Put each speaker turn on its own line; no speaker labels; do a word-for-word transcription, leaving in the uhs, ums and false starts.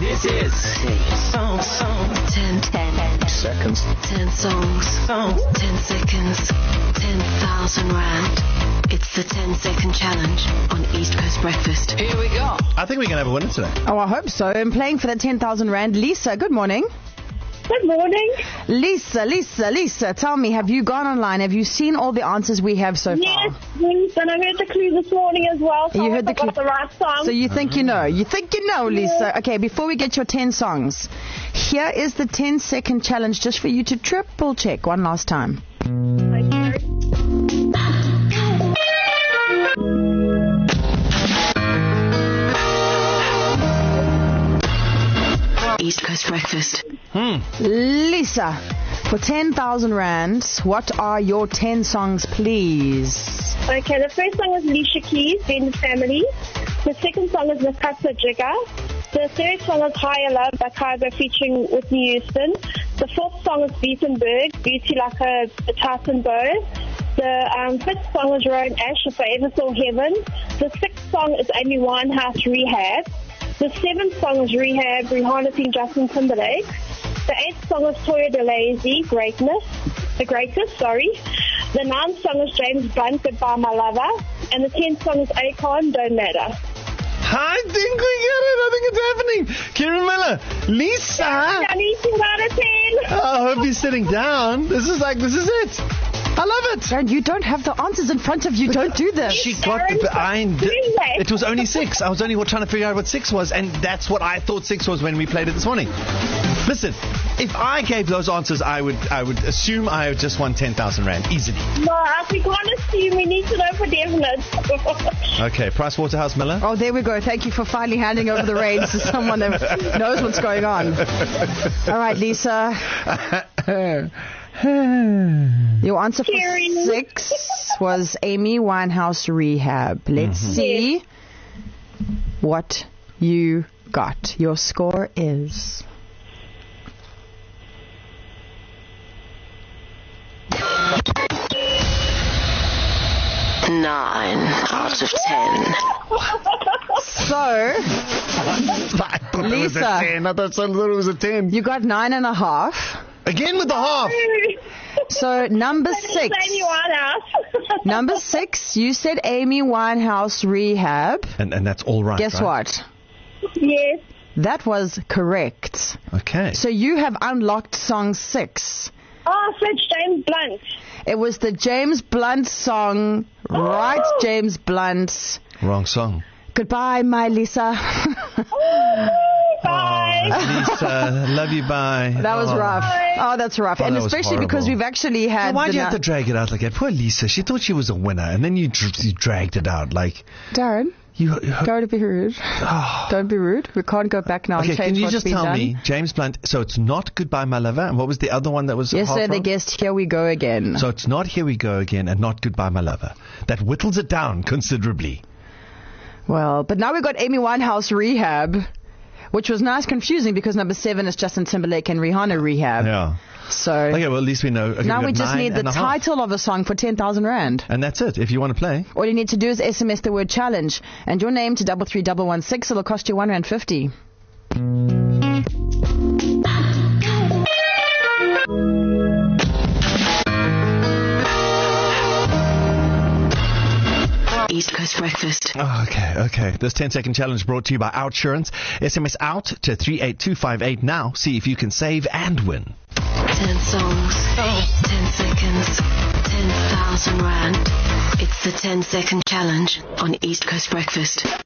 This is song, song, ten, ten seconds, ten songs, song, ten seconds, ten thousand rand. It's the ten second challenge on East Coast Breakfast. Here we go.
I think we can have a winner today.
Oh, I hope so. And playing for the ten thousand rand, Lisa, good morning.
Good morning.
Lisa, Lisa, Lisa, tell me, have you gone online? Have you seen all the answers we have so
Yes,
far?
yes, and I heard the clue this morning as well. So
You
I
heard the
got
clue.
the right song.
So you think you know. You think you know, Lisa. Okay, before we get your ten songs, here is the ten second challenge just for you to triple check one last time.
Okay.
East Coast Breakfast.
Hmm.
Lisa, for ten thousand rand, what are your ten songs, please?
Okay, the first song is Alicia Keys, Bend Family. The second song is Nakasa Jigga. The third song is Higher Love by Kygo featuring Whitney Houston. The fourth song is Beatenberg, Beauty Like a, a Titan Bow. The um, fifth song is Rowan Ash, If I Ever Saw Heaven. The sixth song is Amy Winehouse, Rehab. The seventh song is Rehab, Rihanna featuring Justin Timberlake. The eighth song is Toya DeLazy, Greatness, The Greatest, sorry. The ninth song is James Blunt, Goodbye My Lover. And the tenth song is Akon, Don't Matter.
I think we get it. I think it's happening. Kieran Miller, Lisa.
I need to out of ten.
I hope you're sitting down. This is like, this is it. I love it.
Darren, you don't have the answers in front of you. Don't do this.
She got the behind. It was only six. I was only trying to figure out what six was, and that's what I thought six was when we played it this morning. Listen, if I gave those answers, I would I would assume I just won ten thousand rand easily.
No, we can't assume. We need to know for definite.
Okay, Price Waterhouse Miller.
Oh, there we go. Thank you for finally handing over the reins to someone that knows what's going on. All right, Lisa. Your answer for
Scary.
six was Amy Winehouse, Rehab. Let's
Mm-hmm.
see what you got. Your score is...
Nine out of ten.
So,
I thought it was a
Lisa.
ten. I thought it was a ten.
you got nine and a half.
Again with the half.
So, number
It's
six.
Amy Winehouse.
Number six, you said Amy Winehouse, Rehab.
And and that's all right.
Guess
right?
what?
Yes.
That was correct.
Okay.
So you have unlocked song six.
Oh, so it's James Blunt.
It was the James Blunt song, right,
Oh.
James Blunt.
Wrong song.
Goodbye, my Lisa.
Oh, bye.
Oh, Lisa, love you, bye.
That was
Oh.
rough. Oh, that's rough.
Oh,
and
that was
especially because
horrible.
we've actually had...
Why'd
the
you have
na-
to drag it out like that? Poor Lisa. She thought she was a winner, and then you, dr- you dragged it out. Like,
Darren,
you. you
don't be rude.
oh.
Don't be rude. We can't go back now
Okay,
and change
can you
what's
just
been
tell
done.
me, James Blunt, so it's not Goodbye My Lover, and what was the other one that was
Yes,
half
sir, they
wrong?
guessed Here We Go Again.
So it's not Here We Go Again and not Goodbye My Lover. That whittles it down considerably.
Well, but now we've got Amy Winehouse, Rehab, which was nice confusing because number seven is Justin Timberlake and Rihanna, Rehab.
Yeah.
So
Okay, well, at least we know. Okay,
now
we've
we
got
just
nine
need the
and a half.
title of a song for ten thousand rand.
And that's it, if you want to play.
All you need to do is S M S the word challenge and your name to double three double one six. It'll cost you one rand fifty.
East Coast Breakfast.
Oh, okay, okay. This ten second challenge brought to you by Outsurance. S M S out to three eight two five eight now. See if you can save and win.
Ten songs, ten seconds, ten thousand rand. It's the ten second challenge on East Coast Breakfast.